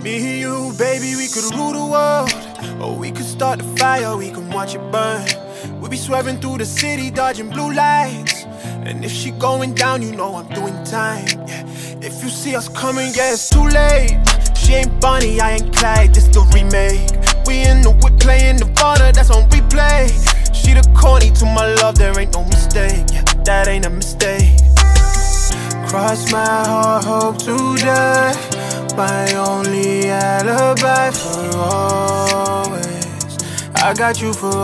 Me and you, baby, we could rule the world. Or we could start the fire, we can watch it burn. We'll be swerving through the city, dodging blue lights. And if she going down, you know I'm doing time, yeah. If you see us coming, yeah, it's too late. She ain't Bonnie, I ain't Clyde, this the remake. We in the whip playing Nirvana, that's on replay. She the corny to my love, there ain't no mistake, yeah, that ain't a mistake. Cross my heart, hope to die. My only alibi for always. I got you for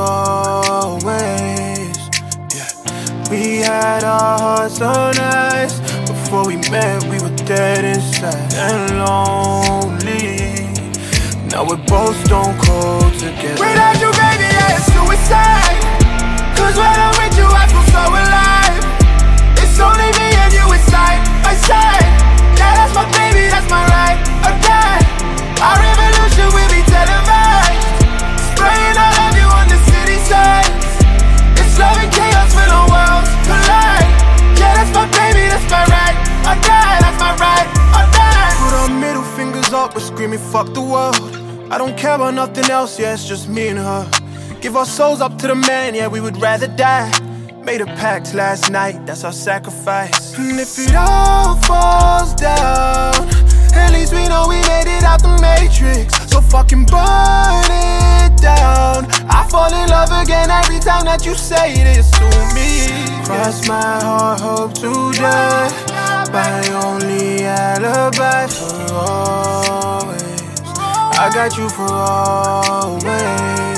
always, yeah. We had our hearts on ice. Before we met, we were dead inside and lonely. Now we're both stone cold together. Without you, baby, yeah, it's suicide. Cause when I'm with you, I feel so alive. It's only me and you, it's side by side. Yeah, that's my baby, that's my ride or die. Our revolution will be televised. Spraying all of you on the city sides. It's love and chaos when our worlds collide. Yeah, that's my baby, that's my ride or die. That's my ride or die. Put our middle fingers up, we're screaming fuck the world. I don't care about nothing else, yeah, it's just me and her. Give our souls up to the man, yeah, we would rather die. Made a pact last night, that's our sacrifice. And if it all falls down, at least we know we made it out the matrix. So fucking burn it down. I fall in love again every time that you say this to me. Cross my heart, hope to die. My only alibi for always. I got you for always.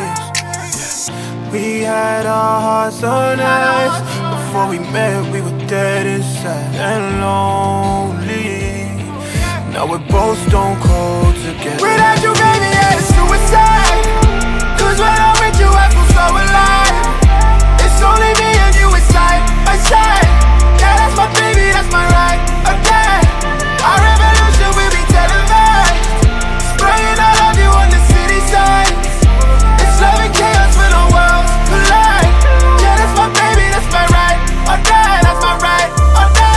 We had our hearts on ice. Before we met, we were dead inside and lonely. Now we're both stone cold together. Without you, baby, yeah, it's suicide. Cause when I'm with you, I feel so alive. It's only me and you, it's side by side. Yeah, that's my baby, that's my ride or die. Our revolution will be televised. Spraying all of you on the city sides. It's love and chaos when our worlds collide. Yeah, that's my baby, that's my ride or die. That's my ride or die.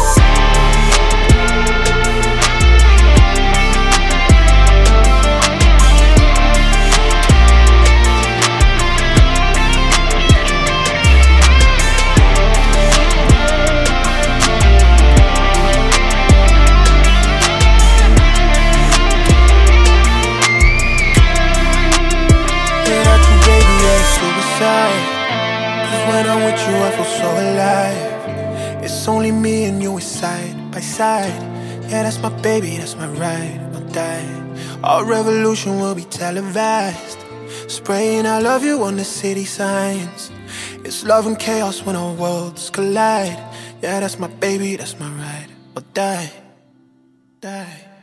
Cause when I'm with you, I feel so alive. It's only me and you, it's side by side. Yeah, that's my baby, that's my ride or die. Our revolution will be televised. Spraying I love you on the city signs. It's love and chaos when our worlds collide. Yeah, that's my baby, that's my ride or die. Die.